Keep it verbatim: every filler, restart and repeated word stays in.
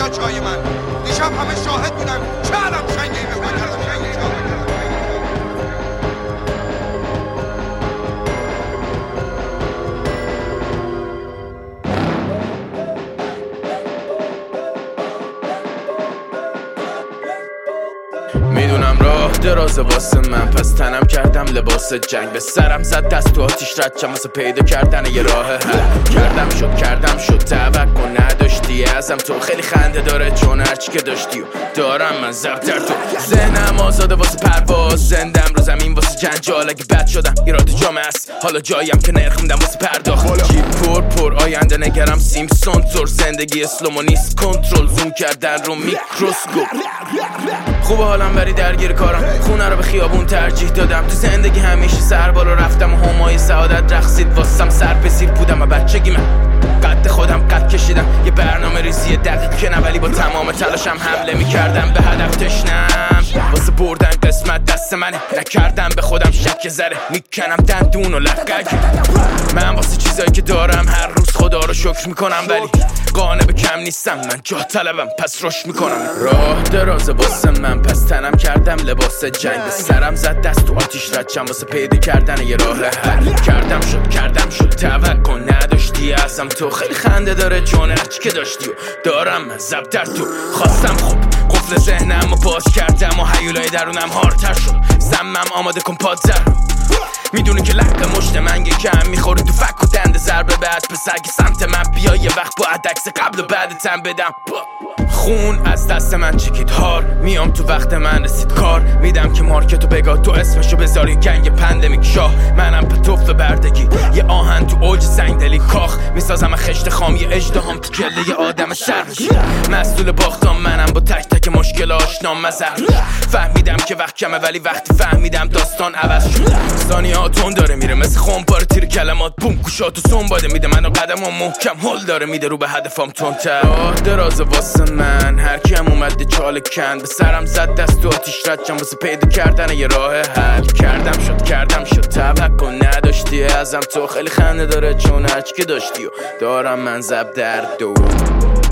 اینجا جای من. دیشب همه شاهد بودن چه علم شنگی به من کردم. میدونم راه درازه واسه من، پس تنم کردم لباس جنگ. به سرم زد دست تو آتیش رد چم واسه پیدا کردن یه راه حل. کردم شد کردم شد توقع نداشتی ازم تو، خیلی خنده داره چون هرچی که داشتی و دارم من زبطر تو. ذهنم آزاده واسه پرواز، زندم رو زمین واسه جنجال. اگه بد شدم ایراد جامعه است، حالا جایم که نرخ میدم واسه پرداخت. جیب پر پر آینده نگرم سیمسون تور، زندگی اسلومو نیست کنترل، زوم کردن رو میکروسکوپ. خوب حالم ولی درگیر کارم، خونه رو به خیابون ترجیح دادم. تو زندگی همیشه سر بالا رفتم و همای سعادت رقصید واسم. سر به زیر بودم و بچگی من قد خودم قد کشیدم. یه برنامه ریزی دقیق که نه، ولی با تمام تلاشم حمله میکردم به هدف تشنم. واسه بردن قسمت دست منه، نکردم به خودم شک ذره. میکنم دندون و لقک من واسه چیزایی که دارم. هر روز خدا رو شکر میکنم ولی قانع به کم نیستم. من جا طلبم پس رشد میکنم. راه درازه واسه من، پس تنم کردم لباس جنگ. به سرم زد دست تو آتیش رد چم واسه پیدا کردن یه راه حل. کردم شد کردم شد توقع نداشتی ازم تو، خیلی خنده داره چون هرچی که داشتی و دارم من زبطر تو. خواستم خوب قفل ذهنم رو باز کردم و هیولای درونم هارتر شد. زمم آماده کن پادزر، میدونی که لحق مشت من یکم میخوری تو فک و دنده ضربه بعد پسر که سمت من بیا. یه وقت با عدکس قبل و بعد تن بدم. خون از دست من چکید هار، میام تو وقت من رسید کار. میدم که مارکتو بگاه تو اسمشو بذاری گنگ پندمیک شاه. منم پتوف بردگی یه آهن تو اوج سنگدلی کاخ. میسازم خشت خام یه اژدهام تو کله یه آدم سرش. مسئول باختم منم با تک تک مشکل آشنام مزر. فهمیدم که وقت کمه ولی وقتی فهمیدم داستان عوض شد. ثانیهاتون داره میره مثل خمپاره تیر کلمات بوم گوشاتو سنباده میده. منو قدمم محکم هل داره میده رو به هدفم تندتر. راه درازه واسه من، هر کیم اومده چاله کند. به سرم زد دست تو آتیش رد چم واسه پیدا کردن یه راه حل. کردم شد کردم شد توقع نداشتی ازم تو، خیلی خنده داره چون هرچی که داشتی و دارم من زب در دو.